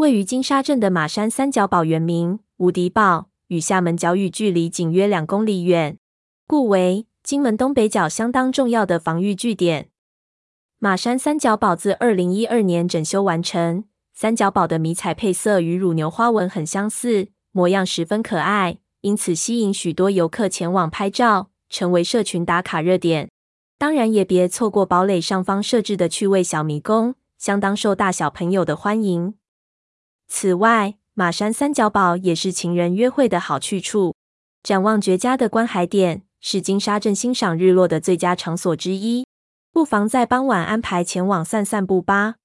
位于金沙镇的马山三角堡原名无敌堡，与厦门角屿距离仅约2公里远，故为金门东北角相当重要的防御据点。马山三角堡自2012年整修完成，三角堡的迷彩配色与乳牛花纹很相似，模样十分可爱，因此吸引许多游客前往拍照，成为社群打卡热点。当然也别错过堡垒上方设置的趣味小迷宫，相当受大小朋友的欢迎。此外，马山三角堡也是情人约会的好去处，展望绝佳的观海点，是金沙镇欣赏日落的最佳场所之一。不妨在傍晚安排前往散散步吧。